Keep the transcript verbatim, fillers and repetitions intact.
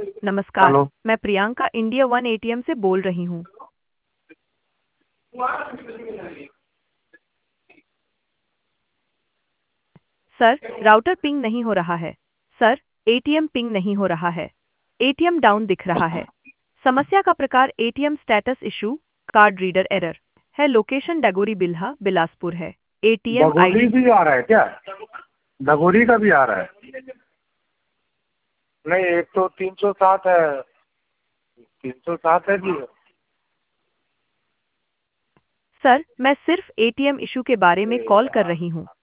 नमस्कार, हेलो। मैं Priyanka India one ATM से बोल रही हूँ। सर, राउटर पिंग नहीं हो रहा है। सर, एटीएम पिंग नहीं हो रहा है। एटीएम डाउन दिख रहा है। समस्या का प्रकार ATM status issue, card reader error है। लोकेशन डगोरी बिल्हा, बिलासपुर है। एटीएम डगोरी आईडी भी आ रहा है क्या? डगोरी का भी आ रहा है? नहीं, एक तो तीन सौ सात है। तीन सौ सात है जी। सर, मैं सिर्फ एटीएम इशू के बारे में कॉल कर रही हूँ।